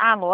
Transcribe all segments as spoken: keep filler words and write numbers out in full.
Alô?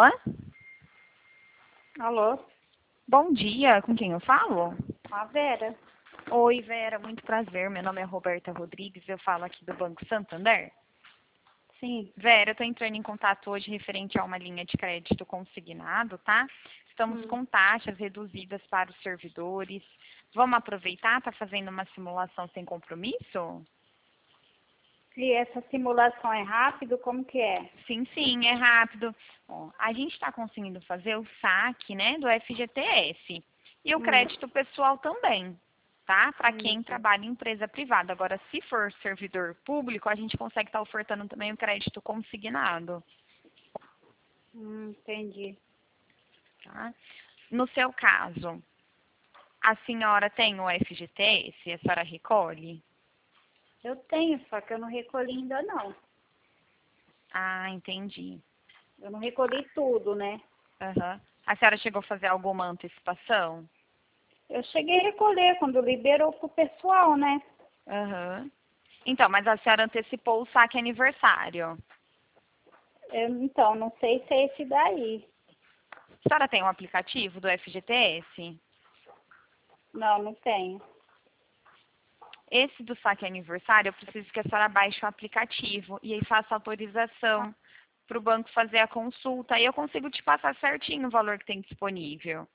Alô? Bom dia, com quem eu falo? A Vera? Oi, Vera, muito prazer. Meu nome é Roberta Rodrigues, eu falo aqui do Banco Santander. Sim. Vera, eu estou entrando em contato hoje referente a uma linha de crédito consignado, tá? Estamos Hum. com taxas reduzidas para os servidores. Vamos aproveitar, tá fazendo uma simulação sem compromisso? E essa simulação é rápido? Como que é? Sim, sim, é rápido. Ó, a gente está conseguindo fazer o saque, né, do F G T S. E o Hum. crédito pessoal também, tá? Para quem Hum. trabalha em empresa privada. Agora, se for servidor público, a gente consegue estar ofertando também o crédito consignado, Hum, entendi. tá? No seu caso, a senhora tem o F G T S? A senhora recolhe? Eu tenho, só que eu não recolhi ainda não. Ah, entendi. Eu não recolhi tudo, né? Aham. A senhora chegou a fazer alguma antecipação? Eu cheguei a recolher quando liberou pro pessoal, né? Aham. Então, mas a senhora antecipou o saque aniversário. Eu, então, não sei se é esse daí. A senhora tem um aplicativo do F G T S? Não, não tenho. Esse do saque aniversário, eu preciso que a senhora baixe o aplicativo e aí faça autorização para o banco fazer a consulta. Aí eu consigo te passar certinho o valor que tem disponível.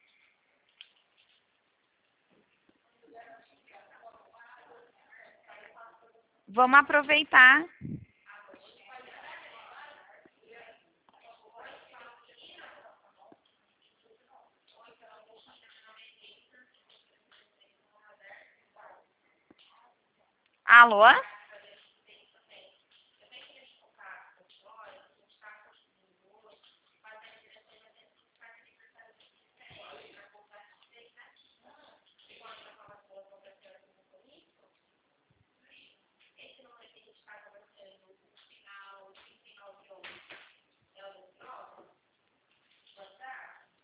Vamos aproveitar. Alô?